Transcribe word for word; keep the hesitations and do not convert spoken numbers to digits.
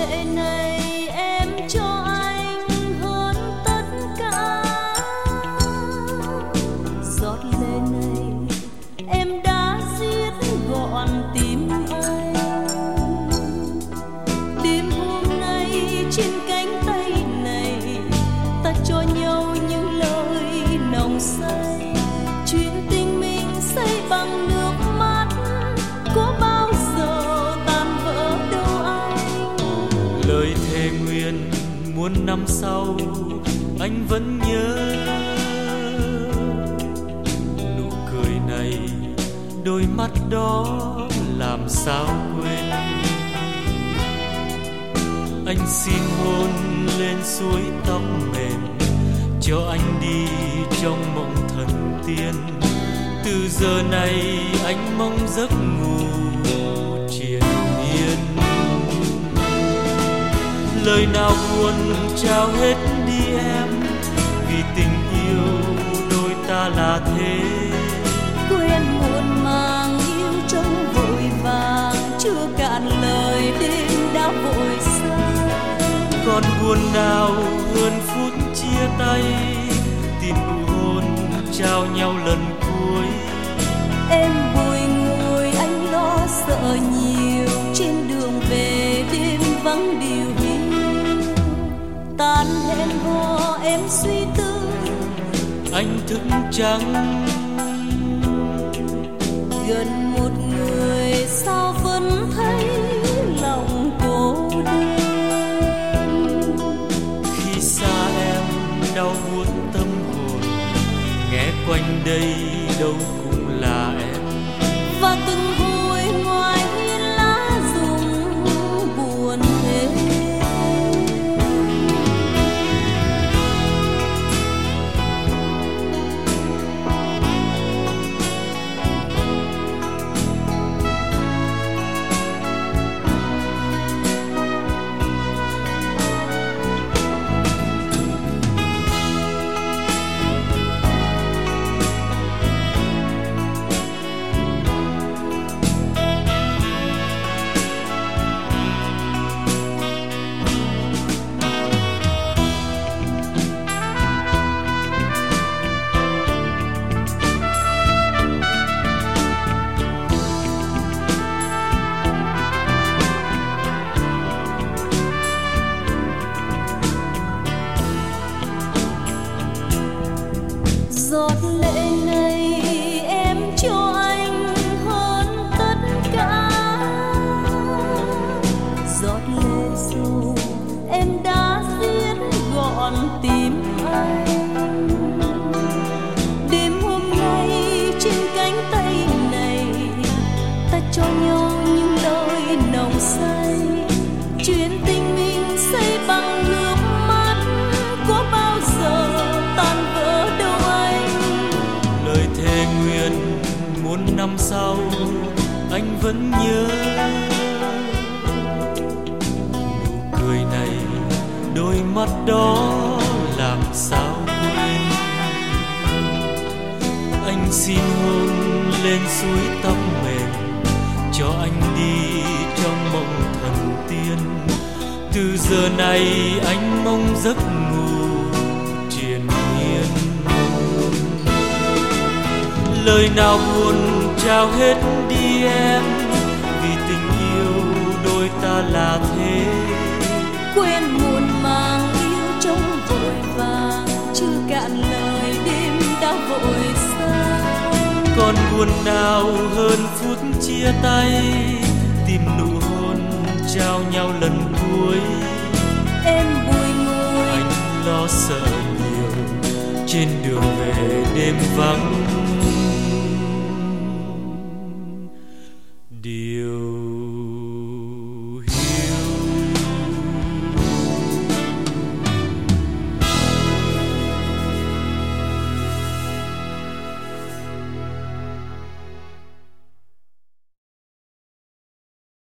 lệ này em cho anh hơn tất cả. Giọt lệ này em đã giết gọn tim anh. Đêm hôm nay trên cánh tay này ta cho nhau những lời nồng say. Chuyện tình mình xây bằng nước mắt có bao giờ tan vỡ đâu anh. Lời thề nguyện muôn năm sau anh vẫn nhớ. Nụ cười này, đôi mắt đó làm sao quên. Anh xin hôn lên suối tóc mềm, cho anh đi trong mộng thần tiên. Từ giờ này anh mong giấc ngủ triền miên. Lời nào buồn trao hết đi em, vì tình yêu đôi ta là thế. Quên muộn màng yêu trong vội vàng, chưa cạn lời đêm đã vội xa. Còn buồn nào hơn phút chia tay, tìm nụ hôn trao nhau lần cuối. Em bồi ngồi anh lo sợ nhiều, trên đường về đêm vắng điều hiu. Tan hẹn hò em suy tư, anh thức trắng. Gần một người sao vẫn thấy lòng cô đơn. Khi xa em đau buốt tâm hồn, nghe quanh đây đâu cũng là em. Và từng hồi ngoài hiên lá rụng buồn thế. Giọt lệ này em cho anh hơn tất cả. Giọt lệ dù em đã giết gọn tim anh. Đêm hôm nay trên cánh tay này ta cho nhau những lời nồng say. Chuyện tình mình xây bằng nước mắt có bao giờ tan vỡ đâu anh. Lời thề nguyện muôn năm sau anh vẫn nhớ. Nụ cười này, đôi mắt đó làm sao quên. Anh xin hôn lên suối tóc mềm, cho anh đi trong mộng thần tiên. Từ giờ này anh mong giấc ngủ triền miên. Lời nào buồn trao hết đi em, vì tình yêu đôi ta là thế. Quên muộn màng yêu trong vội vàng, chưa cạn lời đêm đã vội xa. Còn buồn nào hơn phút chia tay, tìm nụ hôn trao nhau lần cuối. Em bồi ngồi anh lo sợ nhiều, trên đường về đêm vắng điều